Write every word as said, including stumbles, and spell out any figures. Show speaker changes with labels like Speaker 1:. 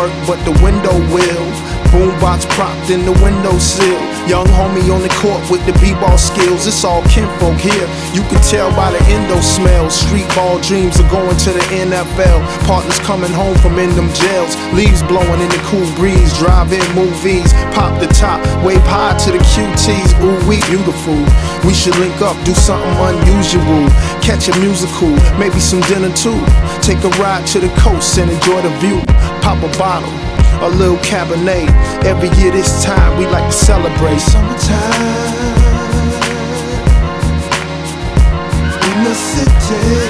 Speaker 1: work, but the window will. Boombox propped in the windowsill. Young homie on the court with the b-ball skills. It's all kinfolk here. You can tell by the endo smell. Street ball dreams are going to the N F L. Partners coming home from in them jails. Leaves blowing in the cool breeze. Drive-in movies. Pop the top. Wave high to the Q Ts. Ooh, we beautiful. We should link up, do something unusual. Catch a musical, maybe some dinner too. Take a ride to the coast and enjoy the view. Pop a bottle, a little Cabernet. Every year this time we like to celebrate summertime in the city.